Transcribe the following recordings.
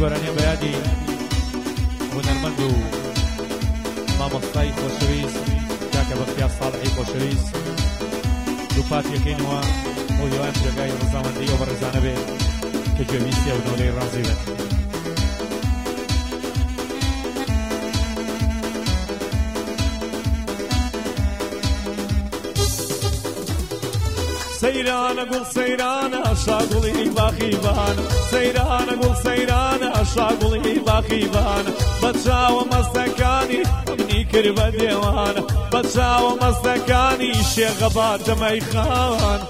گۆرانیە بە یادی هونەرمەند و مامۆستای خۆشەویست کاکە بەختیار ساڵحی خۆشەویست دووپات یەکەینەوە بۆ هیوایان جێگای ڕزامەندی ئەو بەڕێزانە بێ کە گوێویستیە و نۆرەی ڕازی بێت. سەیرانە گوڵ سەیرانە شاگوڵی باخیبانە سەیرانە گوڵ سەیرانە شاگوڵی باخیبانە بە چاوە مەستەکانی منی کرد بە دێوانە بە چاوە مەستەکانی شێغەبات دەمەی خاوان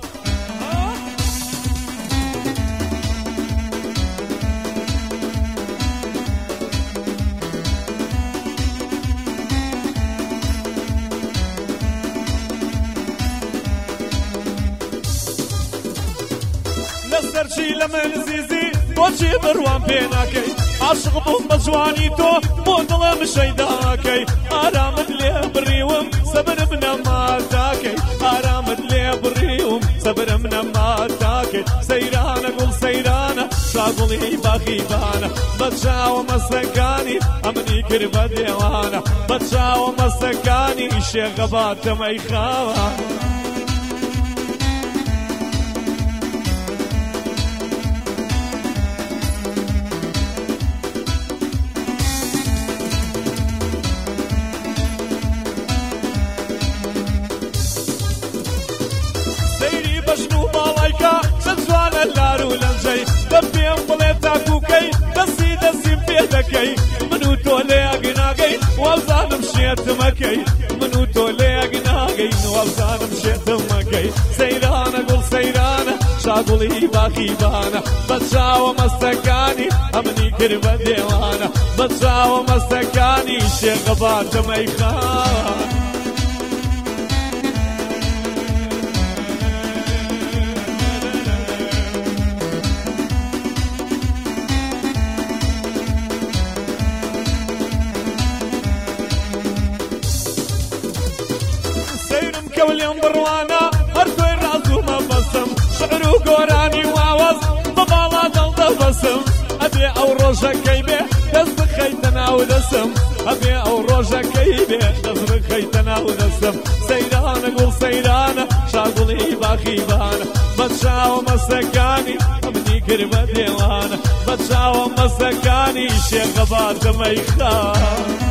سەرچی لە من زیزی بۆچی بڕوان پێ ناکەی عاشق بووم بە جوانی تۆ بۆ دڵم شەیداکەی ئارامت لێ بڕیوم سەبرم نەماتاکەی ئارامت لێ بڕیوم سەبرم نەماتاکەی سەیرانە گوڵ سەیرانە شاگوڵی باخیبانە بە چاوە مەستەکانی ئەمنی کرد بە دێوانە بە چاوە مەستەکانی شێغەبات دەمەی خاوان بەژن و باڵایکە چەند جوانە لار و لەنجەی بە پێم بڵێ تاکووکەی دەستی دەستیم پێ دەکەی من و تۆ لێ ئەگناگەین وەڵزانم شێتمەکەی من و تۆ لێ ئەگناگەین وەڵزانم شێتمەکەی سەیرانە گوڵ سەیرانە شاگوڵی باخیبانە بە چاوە مەستەکانی ئەمنی کرد بە دێوانە بە چاوە مەستەکانی شێغەبات دەمەی خاوان کەولێم بڕوانە هەر تۆی ڕاز و مەبەسم شعر و گۆرانی واوەز بە باڵا دڵدەبەسم ئەبێ ئەو ڕۆژەکەی بێ دەست بخەیتە ناو دەسم ئەبێ ئەو ڕۆژەکەی بێ دەست بخەیتە ناو دەسم سەیرانە گوڵ سەیرانە شاگوڵی باخیبانە بە چاوە مەستەکانی ئەمنی کرد بە دێوانە بە چاوە مەستەکانی شێغەبات دەمەی خاوان